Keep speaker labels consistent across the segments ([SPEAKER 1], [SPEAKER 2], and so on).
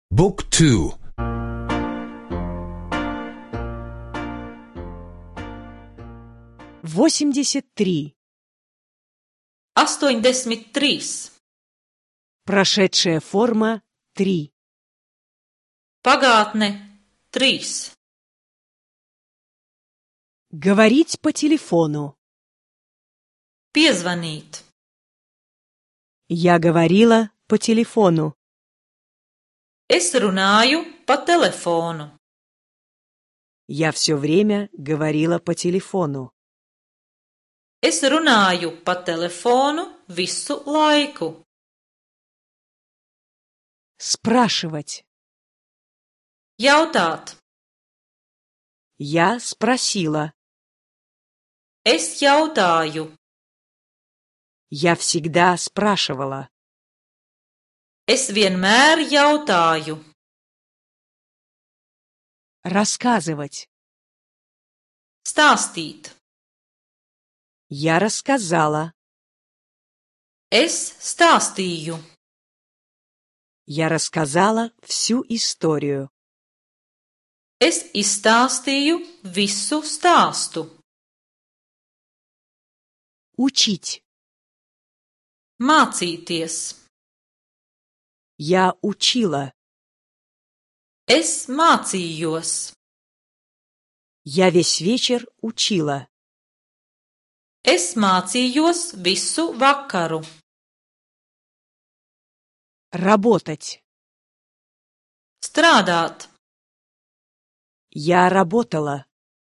[SPEAKER 1] بوك تو.
[SPEAKER 2] 83.
[SPEAKER 3] 83.
[SPEAKER 2] Прошедшая форма 3.
[SPEAKER 3] Pagātne 3.
[SPEAKER 2] Говорить по телефону.
[SPEAKER 3] Piezvanīt.
[SPEAKER 2] Я говорила по телефону.
[SPEAKER 3] Es runāju pa telefonu.
[SPEAKER 2] Я все время говорила по телефону.
[SPEAKER 3] Es runāju pa telefonu visu laiku.
[SPEAKER 2] Спрашивать.
[SPEAKER 3] Jautāt.
[SPEAKER 2] Я спросила.
[SPEAKER 3] Es jautāju.
[SPEAKER 2] Я всегда спрашивала.
[SPEAKER 3] Es vienmēr jautāju.
[SPEAKER 2] Рассказывать.
[SPEAKER 3] Stāstīt.
[SPEAKER 2] Я рассказала.
[SPEAKER 3] Es stāstīju.
[SPEAKER 2] Я рассказала всю историю.
[SPEAKER 3] Es izstāstīju visu stāstu.
[SPEAKER 2] Учить.
[SPEAKER 3] Mācīties.
[SPEAKER 2] Я учила.
[SPEAKER 3] Es mācījos.
[SPEAKER 2] Я весь вечер учила.
[SPEAKER 3] Es mācījos visu vakaru.
[SPEAKER 2] Работать.
[SPEAKER 3] Strādāt.
[SPEAKER 2] Я работала.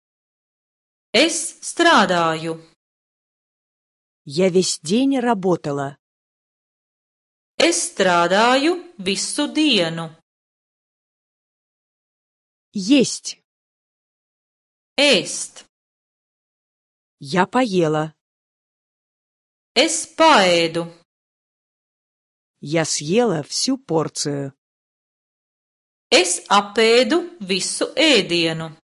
[SPEAKER 3] Es strādāju.
[SPEAKER 2] Я весь день работала.
[SPEAKER 3] Es strādāju visu dienu.
[SPEAKER 2] Есть.
[SPEAKER 3] Ēst.
[SPEAKER 2] Я поела.
[SPEAKER 3] Es paēdu.
[SPEAKER 2] Я съела всю порцию.
[SPEAKER 3] Es apēdu visu ēdienu.